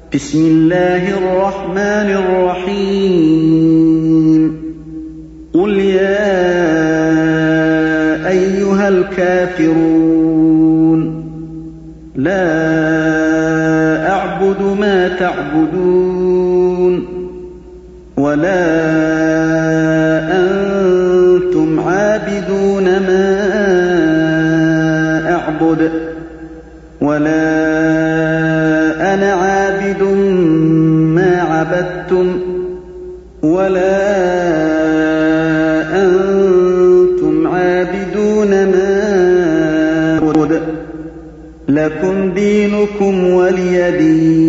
بسم الله الرحمن الرحيم قل يا أيها الكافرون لا أعبد ما تعبدون ولا أنتم عابدون ما أعبد ولا أنا عابد ما عبدتم ولا أنتم عابدون ما أعبد لكم دينكم ولي دين.